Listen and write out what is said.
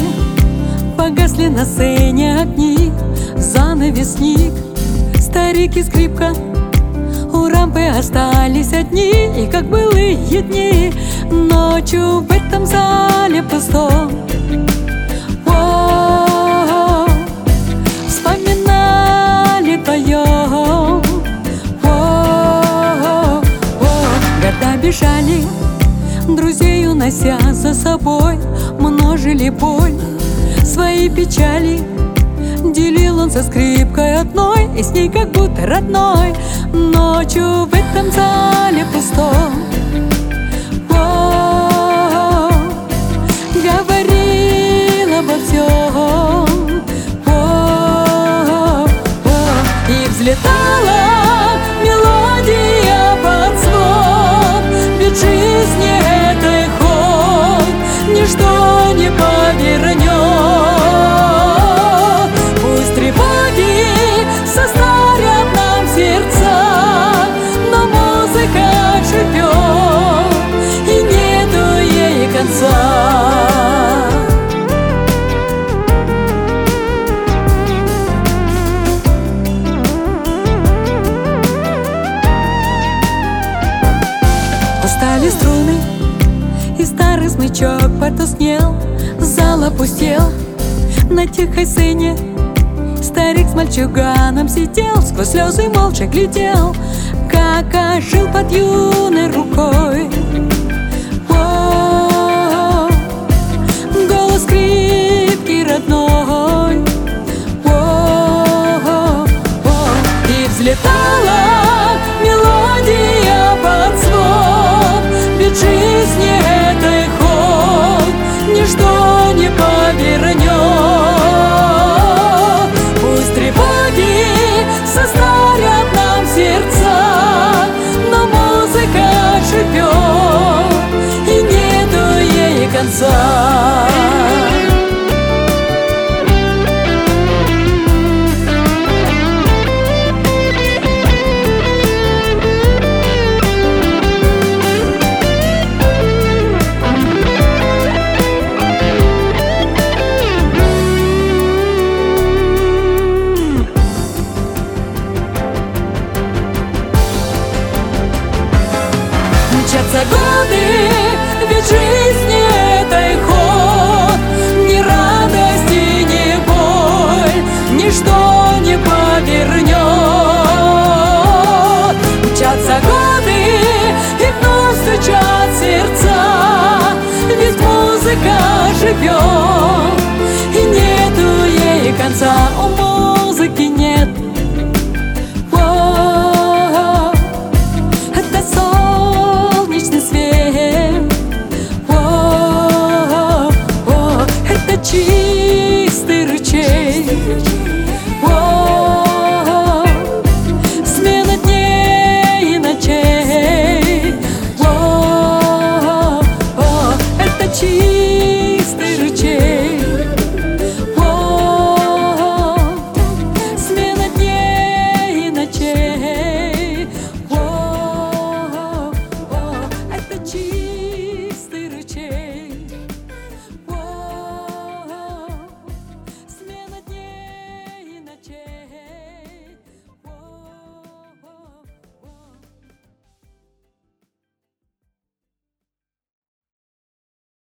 Погасли на сцене огни, занавесник, старик и скрипка. У рампы остались одни, и как былые дни, ночью в этом зале пустом. О, вспоминали вдвоем. О, года бежали, друзей унося за собой, множили боль, свои печали. Делил он со скрипкой одной, и с ней как будто родной. Ночью в этом зале пустом. О, говорил обо всем. О, и взлетала мелодия под звон. Ведь жизни этой ход ничто не повернет. Состарят нам сердца, но музыка живет, и нету ей конца. Устали струны, и старый смычок потускнел. Зал опустел на тихой сцене. Старик с мальчуганом сидел, сквозь слезы молча глядел, как ожил под юной рукой. О, голос скрипки родной. О, и взлетала мелодия под звон. Ведь жизни этой ход ничто не повернет. Состарят нам сердца, но музыка живет, и нету ей конца. Мчатся годы, ведь жизни этой ход, ни радости, ни боль, ничто не повернет. Мчатся годы, и вновь стучат сердца, ведь музыка живет, и нету ей конца. У музыки нет. Свет, это чистый